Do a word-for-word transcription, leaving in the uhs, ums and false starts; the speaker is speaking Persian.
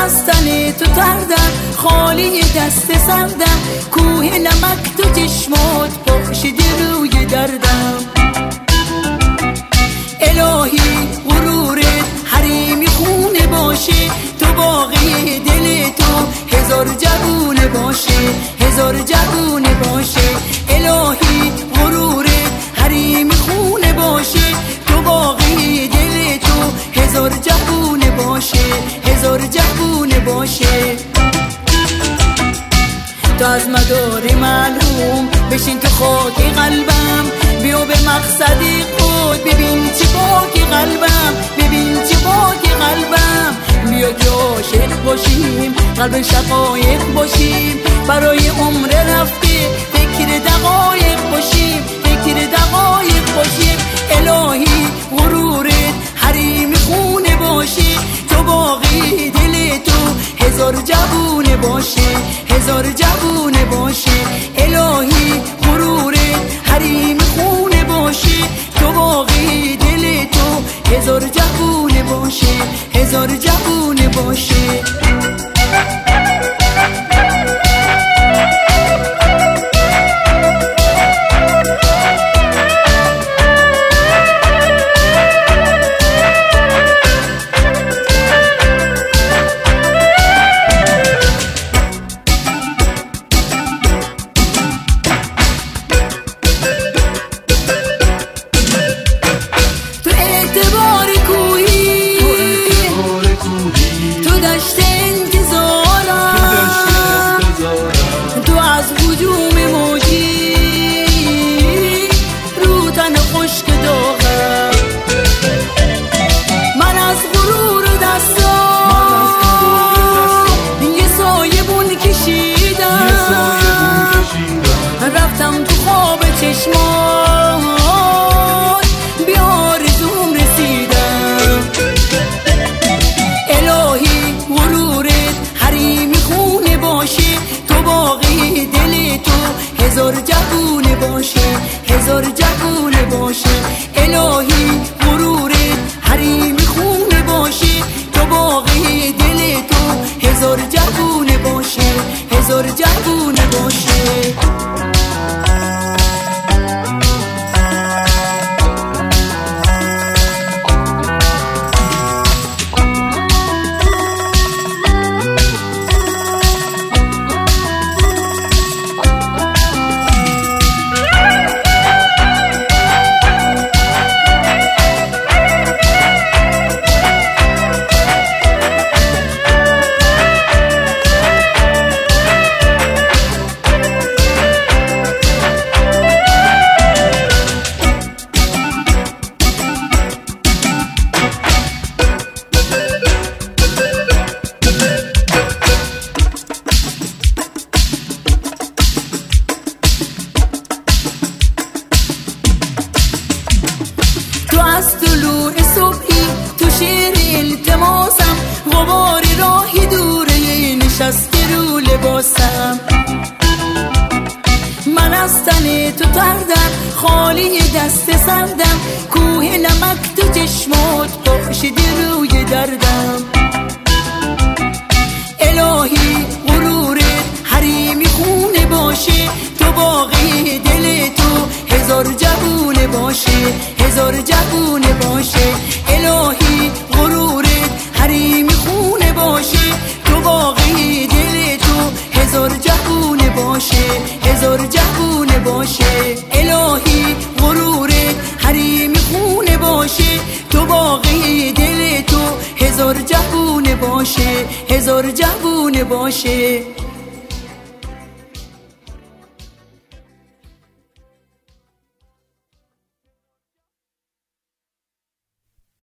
از تن تو تردم، خالی دست سردم، کوه نمک تو چشمات پاشیده روی دردم. الهی غرورت حریم خونه باشه، تو باقی دل تو هزار جوونه باشه، هزار جوونه باشه. الهی غرورت حریم خونه باشه، تو باقی دل تو هزار جوونه باشه، هزار جوونه باشه. تو از مدار معلوم بشین تو خاک قلبم، بیا به مقصد خود ببین چه پاک قلبم، ببین چه پاک قلبم. بیا که عاشق باشیم، قلب شقایق باشیم، برای عمر رفته فکر دقایق باشیم، فکر دقایق باشیم. الهی غرورت حریم خونه باشه، تو باقی دل تو هزار جوونه باشه، هزار جوونه باشه. الهی غرورت حریم خونه باشه، تو باقی دل تو هزار جوونه باشه، هزار جوونه باشه. هزار جوونه باشه، هزار جوونه باشه. الهی غرورت حریم خونه باشه، تو باقی دل تو هزار جوونه باشه، هزار جوونه باشه. از طلوع صبحی تو شیر التماسم، غبار راهی دوره نشسته رو لباسم. من از تن تو تردم، خالی دست سردم، کوه نمک تو چشمات پاشیده روی دردم. الهی غرورت حریم خونه باشه، تو باقی دل تو هزار جوونه باشه، هزار جوونه باشه. الهی غرورت حریم خونه باشه، تو باقی دل تو هزار جوونه باشه، هزار جوونه باشه. الهی غرورت حریم خونه باشه، تو باقی دل تو هزار جوونه باشه، هزار جوونه باشه.